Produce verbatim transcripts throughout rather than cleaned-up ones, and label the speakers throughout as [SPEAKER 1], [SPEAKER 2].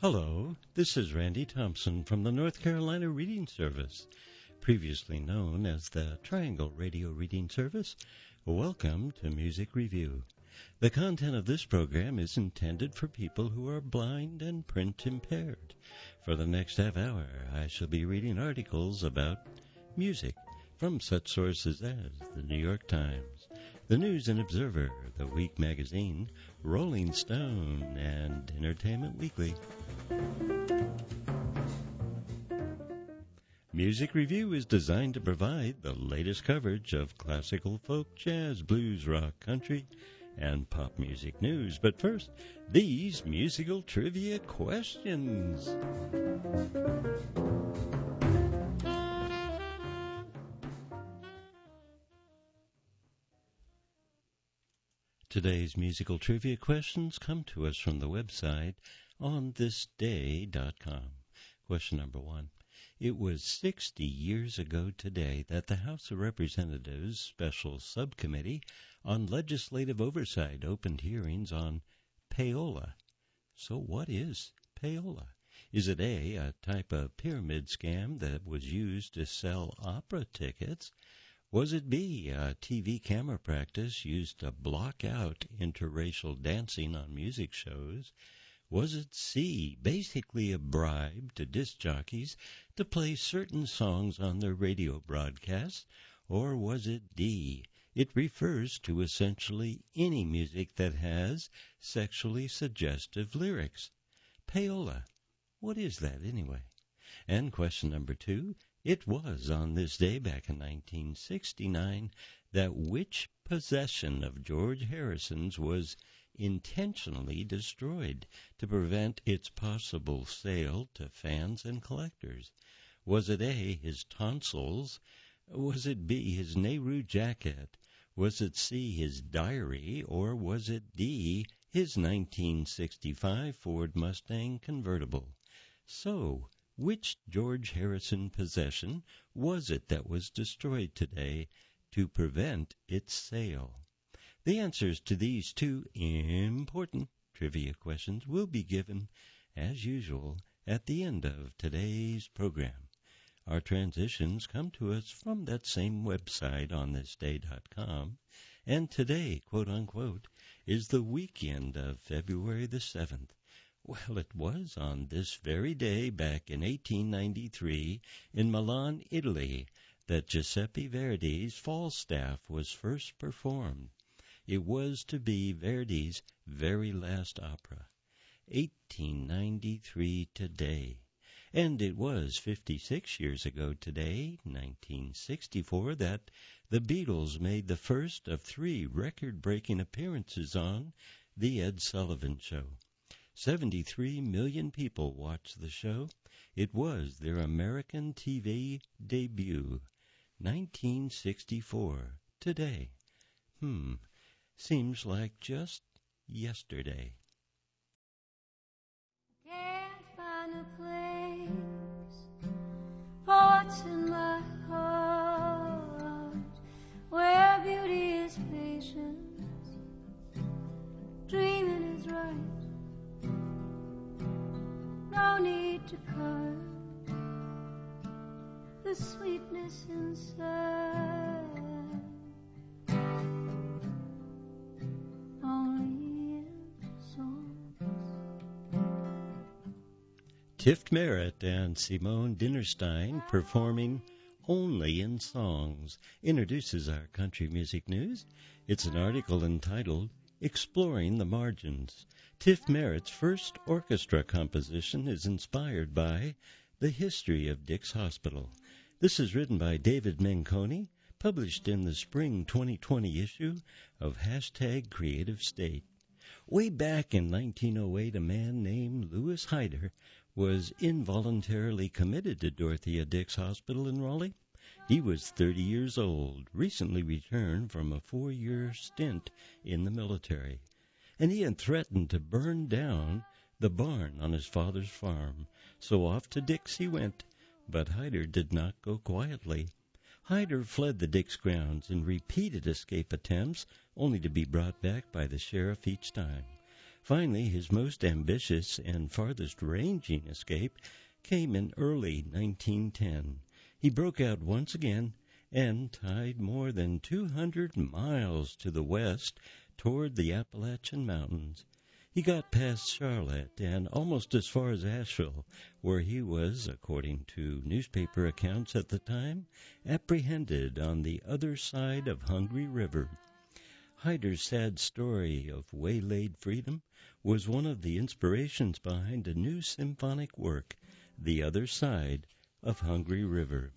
[SPEAKER 1] Hello, this is Randy Thompson from the North Carolina Reading Service, previously known as the Triangle Radio Reading Service. Welcome to Music Review. The content of this program is intended for people who are blind and print impaired. For the next half hour, I shall be reading articles about music from such sources as the New York Times, the News and Observer, the Week Magazine, Rolling Stone, and Entertainment Weekly. Music Review is designed to provide the latest coverage of classical, folk, jazz, blues, rock, country, and pop music news. But first, these musical trivia questions. Today's musical trivia questions come to us from the website on this day dot com. Question number one. It was sixty years ago today that the House of Representatives Special Subcommittee on Legislative Oversight opened hearings on payola. So what is payola? Is it A, a type of pyramid scam that was used to sell opera tickets? Was it B, a T V camera practice used to block out interracial dancing on music shows? Was it C, basically a bribe to disc jockeys to play certain songs on their radio broadcasts? Or was it D, it refers to essentially any music that has sexually suggestive lyrics? Payola, what is that anyway? And question number two, it was on this day back in nineteen sixty-nine that which possession of George Harrison's was intentionally destroyed to prevent its possible sale to fans and collectors? Was it A, his tonsils? Was it B, his Nehru jacket? Was it C, his diary? Or was it D, his nineteen sixty-five Ford Mustang convertible? So, which George Harrison possession was it that was destroyed today to prevent its sale? The answers to these two important trivia questions will be given, as usual, at the end of today's program. Our transitions come to us from that same website on this day dot com, and today, quote-unquote, is the weekend of February the seventh. Well, it was on this very day back in eighteen ninety-three in Milan, Italy, that Giuseppe Verdi's Falstaff was first performed. It was to be Verdi's very last opera. eighteen ninety-three today. And it was fifty-six years ago today, nineteen sixty-four, that the Beatles made the first of three record-breaking appearances on The Ed Sullivan Show. seventy-three million people watched the show. It was their American T V debut. nineteen sixty-four. Today. Hmm. Seems like just yesterday.
[SPEAKER 2] Can't find a place for what's in my heart, where beauty is patience, dreaming is right. No need to curb the sweetness inside.
[SPEAKER 1] Tift Merritt and Simone Dinnerstein performing Only in Songs introduces our country music news. It's an article entitled Exploring the Margins. Tift Merritt's first orchestra composition is inspired by the history of Dick's Hospital. This is written by David Menconi, published in the spring twenty twenty issue of Hashtag Creative State. Way back in nineteen oh eight, a man named Louis Hyder was involuntarily committed to Dorothea Dix Hospital in Raleigh. He was thirty years old, recently returned from a four-year stint in the military, and he had threatened to burn down the barn on his father's farm. So off to Dix he went, but Hyder did not go quietly. Hyder fled the Dix grounds in repeated escape attempts, only to be brought back by the sheriff each time. Finally, his most ambitious and farthest-ranging escape came in early nineteen ten. He broke out once again and tied more than two hundred miles to the west toward the Appalachian Mountains. He got past Charlotte and almost as far as Asheville, where he was, according to newspaper accounts at the time, apprehended on the other side of Hungry River. Hyder's sad story of waylaid freedom was one of the inspirations behind a new symphonic work, The Other Side of Hungry River.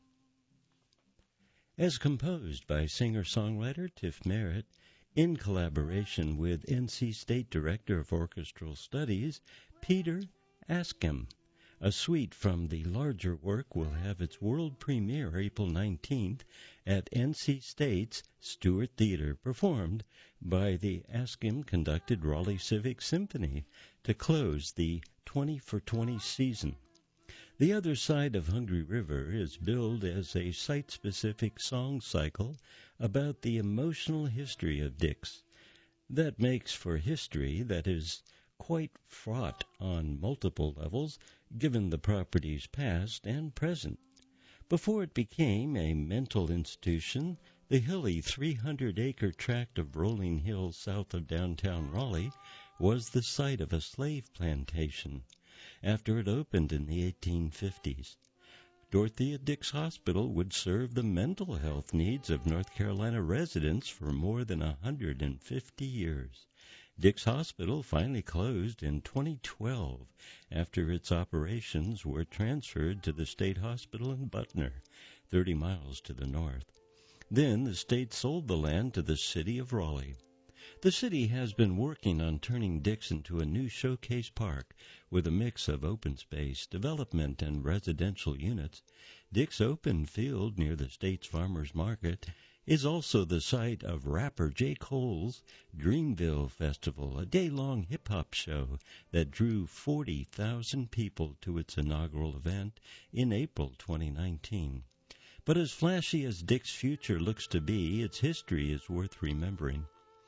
[SPEAKER 1] As composed by singer-songwriter Tiff Merritt, in collaboration with N C State Director of Orchestral Studies, Peter Askham. A suite from the larger work will have its world premiere April nineteenth at N C State's Stewart Theater, performed by the Askham-conducted Raleigh Civic Symphony to close the twenty for twenty season. The Other Side of Hungry River is billed as a site-specific song cycle about the emotional history of Dix. That makes for history that is quite fraught on multiple levels, given the property's past and present. Before it became a mental institution, the hilly three hundred acre tract of rolling hills south of downtown Raleigh was the site of a slave plantation after it opened in the eighteen fifties. Dorothea Dix Hospital would serve the mental health needs of North Carolina residents for more than one hundred fifty years. Dix Hospital finally closed in twenty twelve after its operations were transferred to the State Hospital in Butner, thirty miles to the north. Then the state sold the land to the city of Raleigh. The city has been working on turning Dix into a new showcase park with a mix of open space, development, and residential units. Dix Open Field near the state's farmers market is also the site of rapper J. Cole's Dreamville Festival, a day-long hip-hop show that drew forty thousand people to its inaugural event in April twenty nineteen. But as flashy as Dix's future looks to be, its history is worth remembering.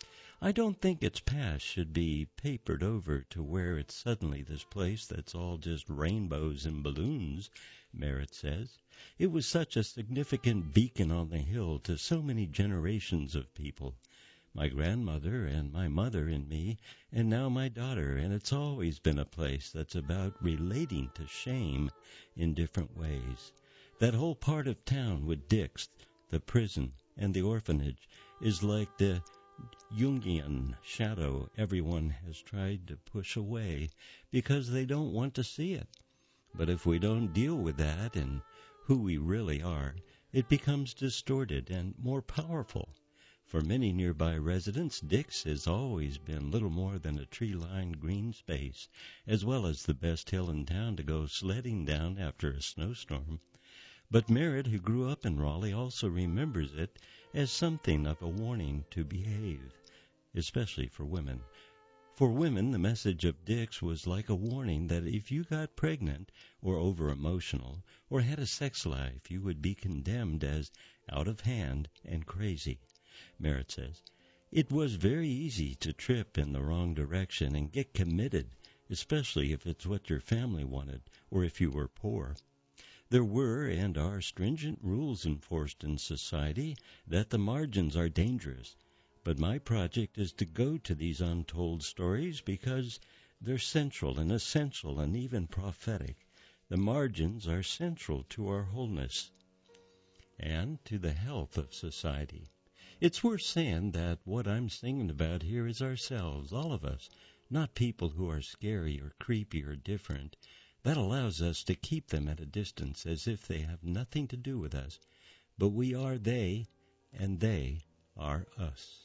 [SPEAKER 1] I don't think its past should be papered over to where it's suddenly this place that's all just rainbows and balloons, Merritt says. It was such a significant beacon on the hill to so many generations of people. My grandmother and my mother and me, and now my daughter, and it's always been a place that's about relating to shame in different ways. That whole part of town with Dix, the prison, and the orphanage is like the Jungian shadow everyone has tried to push away because they don't want to see it. But if we don't deal with that and who we really are, it becomes distorted and more powerful. For many nearby residents, Dix has always been little more than a tree-lined green space, as well as the best hill in town to go sledding down after a snowstorm. But Merritt, who grew up in Raleigh, also remembers it as something of a warning to behave, especially for women. For women, the message of Dix was like a warning that if you got pregnant or over-emotional or had a sex life, you would be condemned as out of hand and crazy. Merritt says, it was very easy to trip in the wrong direction and get committed, especially if it's what your family wanted or if you were poor. There were and are stringent rules enforced in society that the margins are dangerous. But my project is to go to these untold stories because they're central and essential and even prophetic. The margins are central to our wholeness and to the health of society. It's worth saying that what I'm singing about here is ourselves, all of us, not people who are scary or creepy or different. That allows us to keep them at a distance as if they have nothing to do with us. But we are they, and they are us.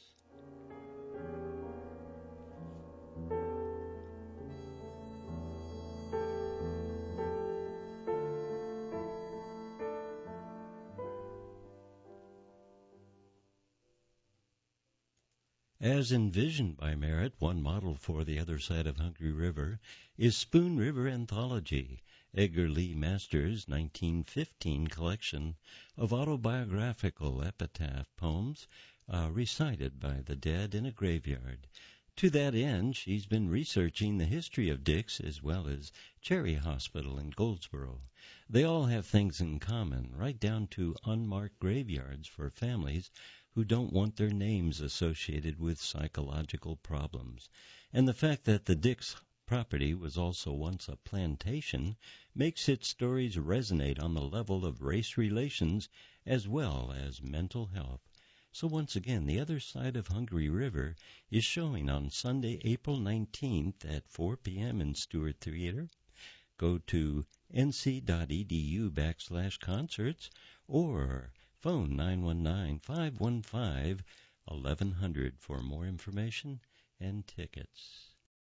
[SPEAKER 1] As envisioned by Merritt, one model for The Other Side of Hungry River is Spoon River Anthology, Edgar Lee Masters' nineteen fifteen collection of autobiographical epitaph poems uh, recited by the dead in a graveyard. To that end, she's been researching the history of Dix as well as Cherry Hospital in Goldsboro. They all have things in common, right down to unmarked graveyards for families who don't want their names associated with psychological problems. And the fact that the Dix property was also once a plantation makes its stories resonate on the level of race relations as well as mental health. So once again, The Other Side of Hungry River is showing on Sunday, April nineteenth at four p.m. in Stewart Theater. Go to nc.edu backslash concerts or phone nine one nine, five one five, eleven hundred for more information and tickets.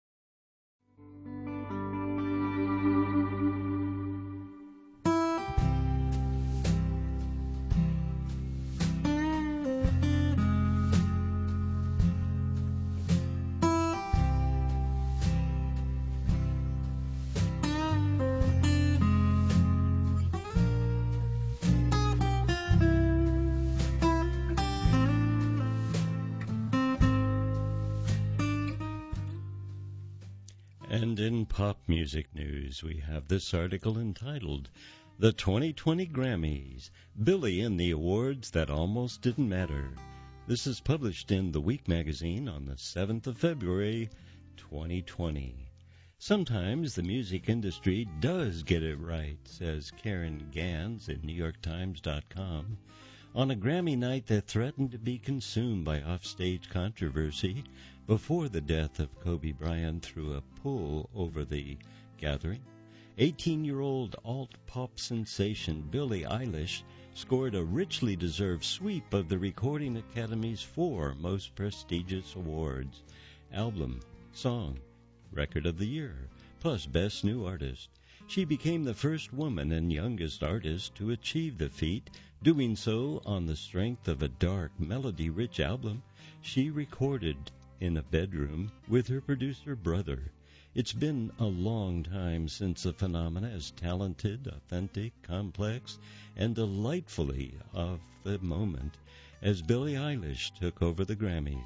[SPEAKER 1] And in pop music news, we have this article entitled, The twenty twenty Grammys, Billy and the Awards That Almost Didn't Matter. This is published in The Week magazine on the seventh of February, twenty twenty. Sometimes the music industry does get it right, says Karen Gans in New York Times dot com. On a Grammy night that threatened to be consumed by offstage controversy before the death of Kobe Bryant threw a pull over the gathering, eighteen-year-old alt-pop sensation Billie Eilish scored a richly deserved sweep of the Recording Academy's four most prestigious awards: Album, Song, Record of the Year, plus Best New Artist. She became the first woman and youngest artist to achieve the feat, doing so on the strength of a dark, melody-rich album she recorded in a bedroom with her producer brother. It's been a long time since the phenomena as talented, authentic, complex, and delightfully of the moment as Billie Eilish took over the Grammys.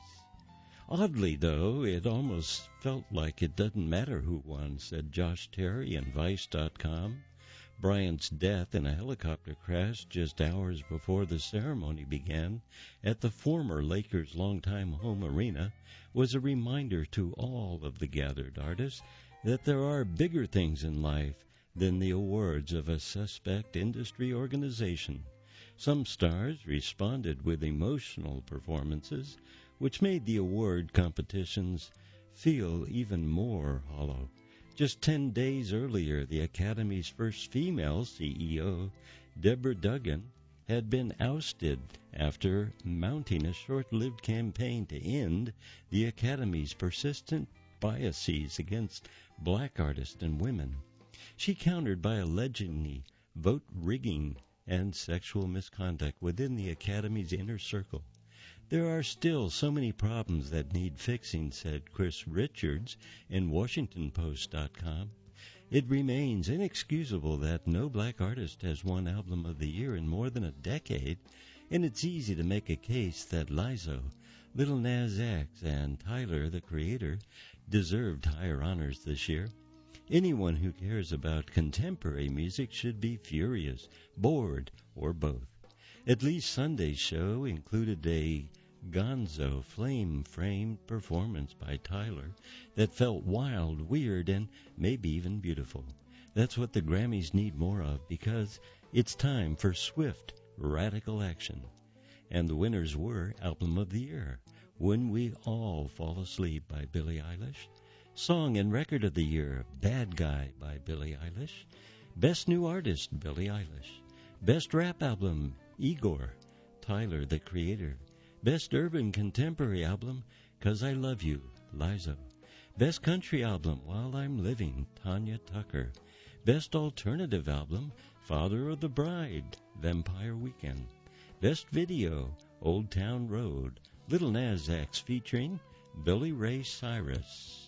[SPEAKER 1] Oddly, though, it almost felt like it doesn't matter who won, said Josh Terry in Vice dot com. Bryant's death in a helicopter crash just hours before the ceremony began at the former Lakers' longtime home arena was a reminder to all of the gathered artists that there are bigger things in life than the awards of a suspect industry organization. Some stars responded with emotional performances, which made the award competitions feel even more hollow. Just ten days earlier, the Academy's first female C E O, Deborah Duggan, had been ousted after mounting a short-lived campaign to end the Academy's persistent biases against black artists and women. She countered by allegedly vote rigging and sexual misconduct within the Academy's inner circle. There are still so many problems that need fixing, said Chris Richards in Washington Post dot com. It remains inexcusable that no black artist has won Album of the Year in more than a decade, and it's easy to make a case that Lizzo, Lil Nas X, and Tyler, the Creator, deserved higher honors this year. Anyone who cares about contemporary music should be furious, bored, or both. At least Sunday's show included a gonzo flame-framed performance by Tyler that felt wild, weird, and maybe even beautiful. That's what the Grammys need more of, because it's time for swift, radical action. And the winners were Album of the Year, When We All Fall Asleep by Billie Eilish, Song and Record of the Year, Bad Guy by Billie Eilish, Best New Artist, Billie Eilish, Best Rap Album, Igor, Tyler, the Creator, Best Urban Contemporary Album, 'Cause I Love You, Lizzo, Best Country Album, While I'm Living, Tanya Tucker, Best Alternative Album, Father of the Bride, Vampire Weekend, Best Video, Old Town Road, Lil Nas X featuring Billy Ray Cyrus.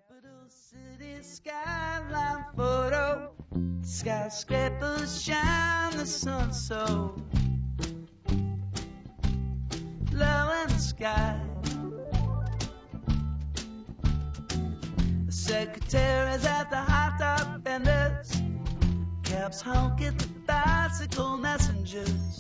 [SPEAKER 3] Capital city skyline photo. Skyscrapers shine the sun so low in the sky. The secretaries at the hot dog vendors, cabs honk at the bicycle messengers.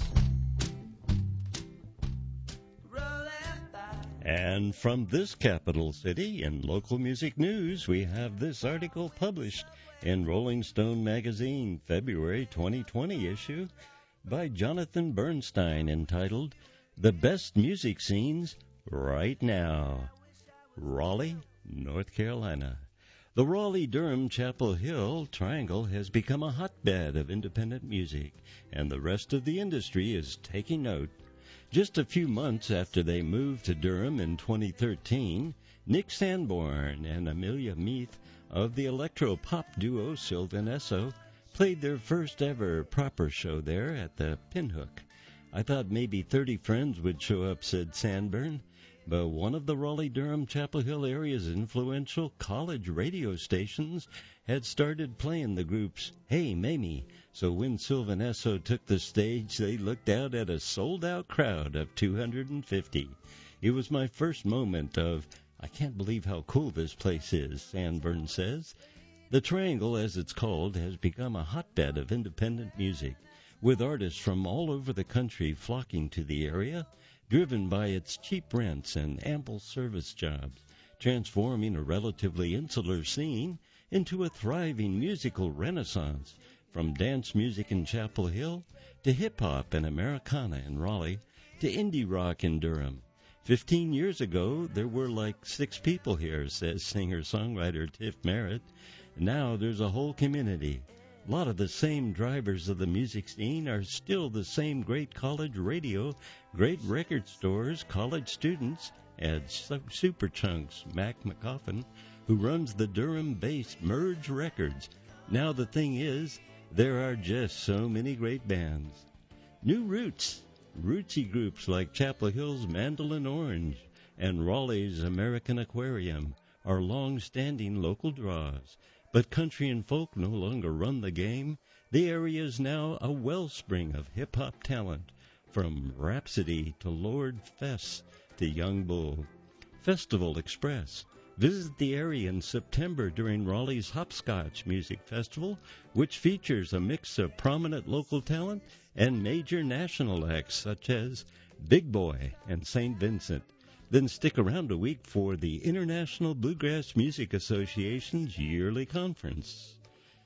[SPEAKER 1] And from this capital city, in local music news, we have this article published in Rolling Stone magazine, February twenty twenty issue, by Jonathan Bernstein, entitled, The Best Music Scenes Right Now. Raleigh, North Carolina. The Raleigh-Durham Chapel Hill Triangle has become a hotbed of independent music, and the rest of the industry is taking note. Just a few months after they moved to Durham in twenty thirteen, Nick Sanborn and Amelia Meath of the electro-pop duo Sylvan Esso played their first ever proper show there at the Pinhook. I thought maybe thirty friends would show up, said Sanborn, but one of the Raleigh-Durham Chapel Hill area's influential college radio stations had started playing the group's Hey Mamie, so when Sylvan Esso took the stage, they looked out at a sold-out crowd of two hundred fifty. It was my first moment of, I can't believe how cool this place is, Sanborn says. The Triangle, as it's called, has become a hotbed of independent music, with artists from all over the country flocking to the area, driven by its cheap rents and ample service jobs, transforming a relatively insular scene into a thriving musical renaissance, from dance music in Chapel Hill to hip-hop and Americana in Raleigh to indie rock in Durham. Fifteen years ago, there were like six people here, says singer-songwriter Tiff Merritt. Now there's a whole community. A lot of the same drivers of the music scene are still the same great college radio, great record stores, college students, adds Superchunk's Mac McCoffin, who runs the Durham-based Merge Records. Now the thing is, there are just so many great bands. New roots, rootsy groups like Chapel Hill's Mandolin Orange and Raleigh's American Aquarium are long-standing local draws. But country and folk no longer run the game. The area is now a wellspring of hip-hop talent, from Rhapsody to Lord Fess to Young Bull. Festival Express. Visit the area in September during Raleigh's Hopscotch Music Festival, which features a mix of prominent local talent and major national acts such as Big Boy and Saint Vincent. Then stick around a week for the International Bluegrass Music Association's yearly conference.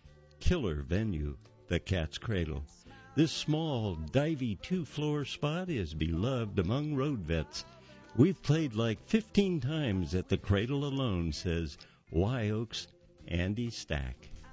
[SPEAKER 1] Killer venue, the Cat's Cradle. This small, divey two-floor spot is beloved among road vets. We've played like fifteen times at the Cradle alone, says Y Oak's Andy Stack.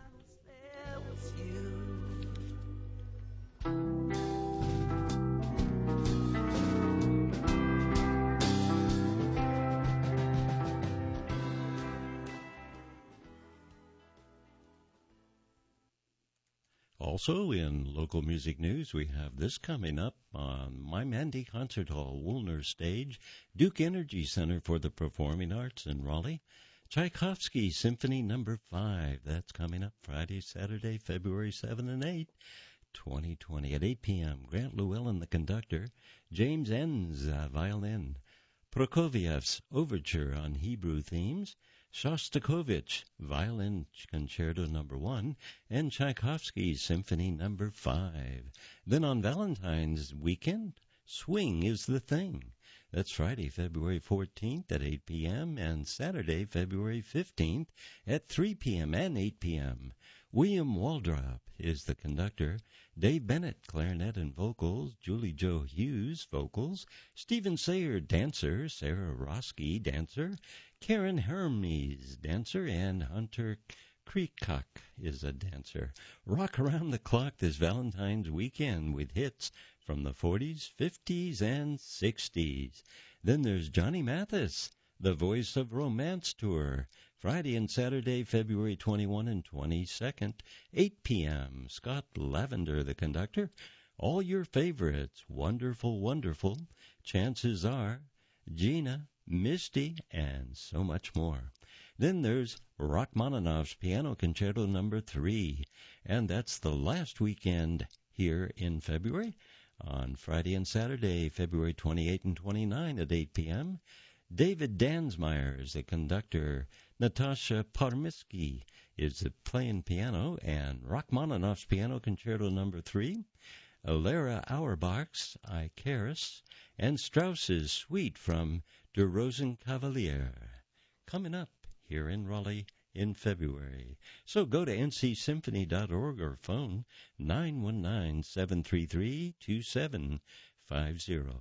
[SPEAKER 1] Also, in local music news, we have this coming up on My Mandy Concert Hall, Woolner Stage, Duke Energy Center for the Performing Arts in Raleigh, Tchaikovsky Symphony Number five. That's coming up Friday, Saturday, February seventh and eighth, twenty twenty at eight p.m. Grant Llewellyn, the conductor, James Enns, uh, violin, Prokofiev's Overture on Hebrew themes, Shostakovich, Violin Concerto Number one, and Tchaikovsky's Symphony Number five. Then on Valentine's weekend, Swing is the Thing. That's Friday, February fourteenth at eight p.m. and Saturday, February fifteenth at three p.m. and eight p.m. William Waldrop is the conductor, Dave Bennett, clarinet and vocals, Julie Jo Hughes, vocals, Stephen Sayer, dancer, Sarah Roski, dancer, Karen Hermes, dancer, and Hunter Kreekok is a dancer. Rock around the clock this Valentine's weekend with hits from the forties, fifties, and sixties. Then there's Johnny Mathis, the Voice of Romance Tour, Friday and Saturday, February twenty-first and twenty-second, eight p.m. Scott Lavender, the conductor. All your favorites, Wonderful, Wonderful, Chances Are, Gina, Misty, and so much more. Then there's Rachmaninoff's Piano Concerto Number three, and that's the last weekend here in February, on Friday and Saturday, February twenty-eighth and twenty-ninth at eight p.m. David Dansmeyer is the conductor. Natasha Parmisky is playing piano, and Rachmaninoff's Piano Concerto Number three. Lara Auerbach's Icarus, and Strauss's Suite from Der Rosenkavalier. Coming up here in Raleigh in February. So go to n c symphony dot org or phone nine one nine, seven three three, two seven five zero.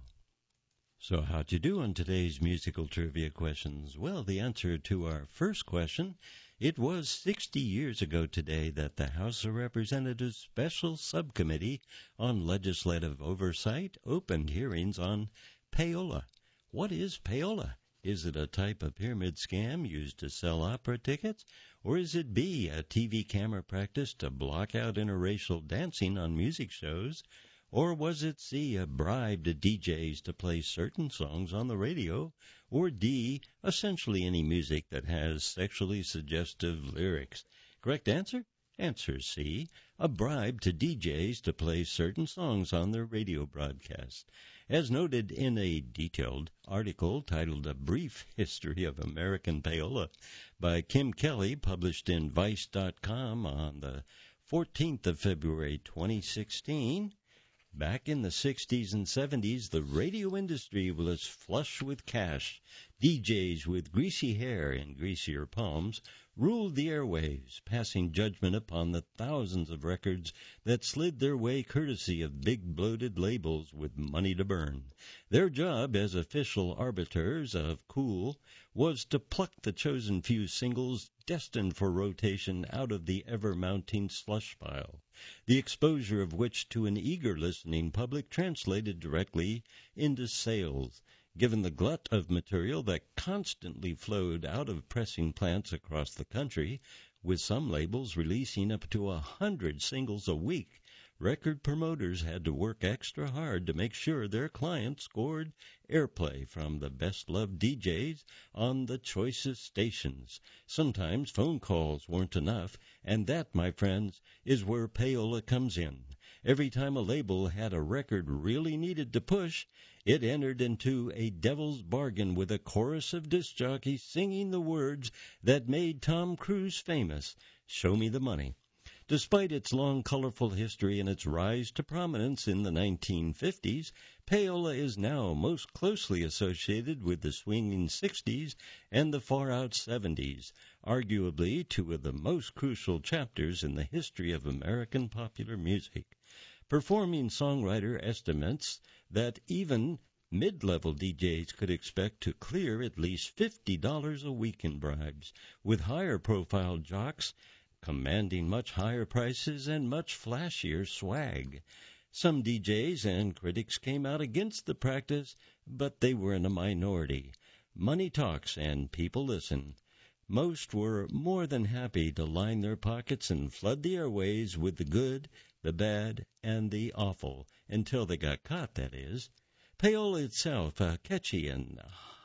[SPEAKER 1] So how'd you do on today's musical trivia questions? Well, the answer to our first question, it was sixty years ago today that the House of Representatives Special Subcommittee on Legislative Oversight opened hearings on payola. What is payola? Is it a type of pyramid scam used to sell opera tickets? Or is it B, a T V camera practice to block out interracial dancing on music shows? Or was it C, a bribe to D Js to play certain songs on the radio? Or D, essentially any music that has sexually suggestive lyrics? Correct answer? Answer C, a bribe to D Js to play certain songs on their radio broadcast. As noted in a detailed article titled A Brief History of American Payola by Kim Kelly, published in Vice dot com on the fourteenth of February, twenty sixteen, back in the sixties and seventies, the radio industry was flush with cash. D Js with greasy hair and greasier palms ruled the airwaves, passing judgment upon the thousands of records that slid their way courtesy of big bloated labels with money to burn. Their job as official arbiters of cool was to pluck the chosen few singles destined for rotation out of the ever-mounting slush pile, the exposure of which to an eager listening public translated directly into sales. Given the glut of material that constantly flowed out of pressing plants across the country, with some labels releasing up to a hundred singles a week, record promoters had to work extra hard to make sure their clients scored airplay from the best-loved D Js on the choicest stations. Sometimes phone calls weren't enough, and that, my friends, is where payola comes in. Every time a label had a record really needed to push, it entered into a devil's bargain with a chorus of disc jockeys singing the words that made Tom Cruise famous, "Show me the money." Despite its long, colorful history and its rise to prominence in the nineteen fifties, payola is now most closely associated with the swinging sixties and the far-out seventies, arguably two of the most crucial chapters in the history of American popular music. Performing songwriter estimates that even mid-level D Js could expect to clear at least fifty dollars a week in bribes, with higher-profile jocks commanding much higher prices and much flashier swag. Some D Js and critics came out against the practice, but they were in a minority. Money talks and people listen. Most were more than happy to line their pockets and flood the airways with the good, the bad, and the awful, until they got caught, that is. Payola itself, a catchy and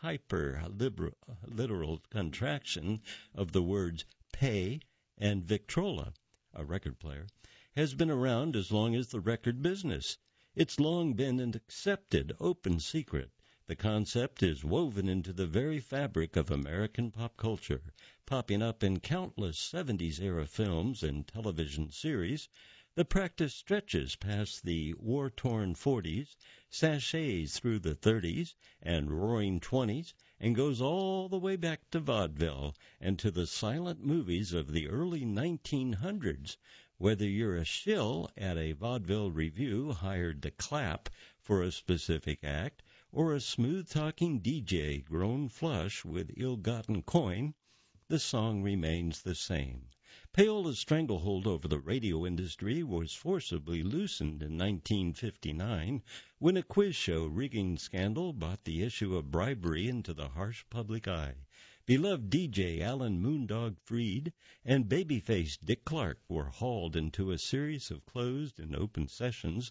[SPEAKER 1] hyper-literal contraction of the words pay and Victrola, a record player, has been around as long as the record business. It's long been an accepted open secret. The concept is woven into the very fabric of American pop culture, popping up in countless seventies-era films and television series. The practice stretches past the war-torn forties, sashays through the thirties and roaring twenties, and goes all the way back to vaudeville and to the silent movies of the early nineteen hundreds. Whether you're a shill at a vaudeville review hired to clap for a specific act, or a smooth-talking D J grown flush with ill-gotten coin, the song remains the same. Payola's stranglehold over the radio industry was forcibly loosened in nineteen fifty-nine when a quiz show rigging scandal brought the issue of bribery into the harsh public eye. Beloved D J Alan Moondog Freed and babyface Dick Clark were hauled into a series of closed and open sessions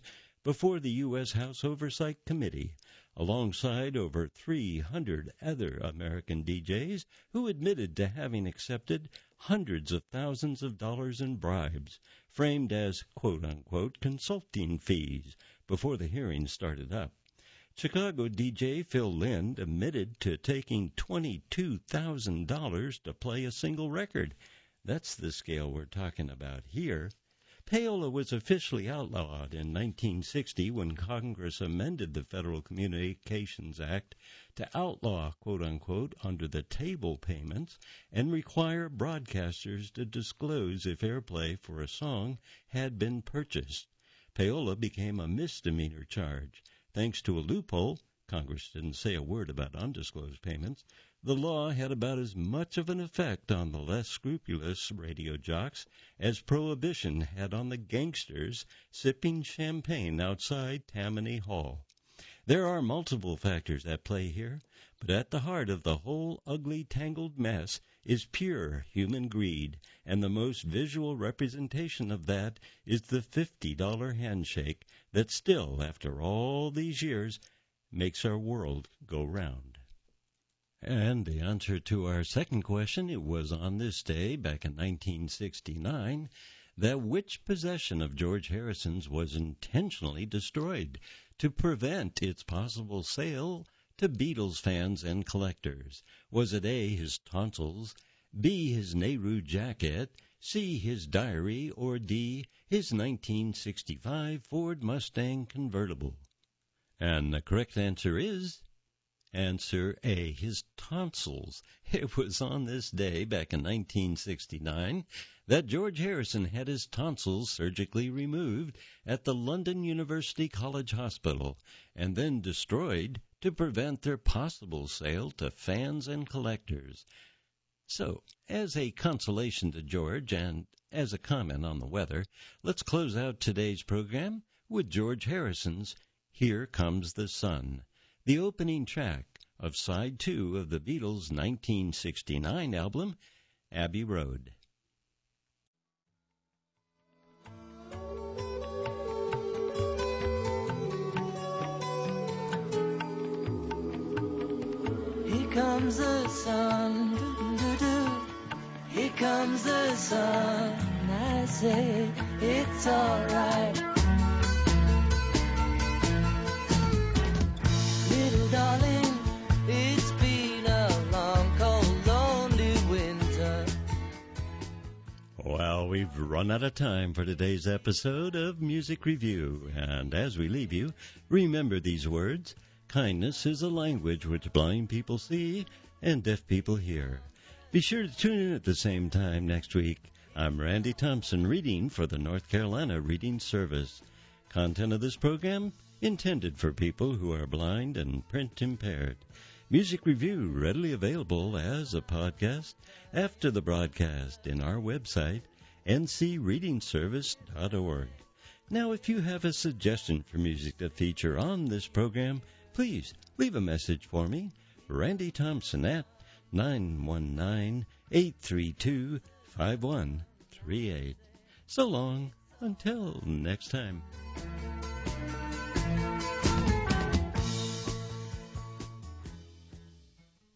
[SPEAKER 1] before the U S House Oversight Committee, alongside over three hundred other American D Js who admitted to having accepted hundreds of thousands of dollars in bribes, framed as quote-unquote consulting fees, before the hearing started up. Chicago D J Phil Lind admitted to taking twenty-two thousand dollars to play a single record. That's the scale we're talking about here. Payola was officially outlawed in nineteen sixty when Congress amended the Federal Communications Act to outlaw, quote-unquote, under-the-table payments and require broadcasters to disclose if airplay for a song had been purchased. Payola became a misdemeanor charge. Thanks to a loophole, Congress didn't say a word about undisclosed payments. The law had about as much of an effect on the less scrupulous radio jocks as Prohibition had on the gangsters sipping champagne outside Tammany Hall. There are multiple factors at play here, but at the heart of the whole ugly, tangled mess is pure human greed, and the most visual representation of that is the fifty dollar handshake that still, after all these years, makes our world go round. And the answer to our second question, it was on this day, back in nineteen sixty-nine, that which possession of George Harrison's was intentionally destroyed to prevent its possible sale to Beatles fans and collectors? Was it A, his tonsils, B, his Nehru jacket, C, his diary, or D, his nineteen sixty-five Ford Mustang convertible? And the correct answer is answer A, his tonsils. It was on this day, back in nineteen sixty-nine, that George Harrison had his tonsils surgically removed at the London University College Hospital and then destroyed to prevent their possible sale to fans and collectors. So, as a consolation to George and as a comment on the weather, let's close out today's program with George Harrison's Here Comes the Sun, the opening track of side two of the Beatles' nineteen sixty-nine album, Abbey Road.
[SPEAKER 3] Here comes the sun, doo-doo-doo. Here comes the sun. I say it's alright. Little darling, it's been a long, cold, lonely winter.
[SPEAKER 1] Well, we've run out of time for today's episode of Music Review, and as we leave you, remember these words. Kindness is a language which blind people see and deaf people hear. Be sure to tune in at the same time next week. I'm Randy Thompson, reading for the North Carolina Reading Service. Content of this program intended for people who are blind and print impaired. Music Review readily available as a podcast after the broadcast in our website, n c reading service dot org. Now, if you have a suggestion for music to feature on this program, please leave a message for me, Randy Thompson, at nine one nine, eight three two, five one three eight. So long, until next time.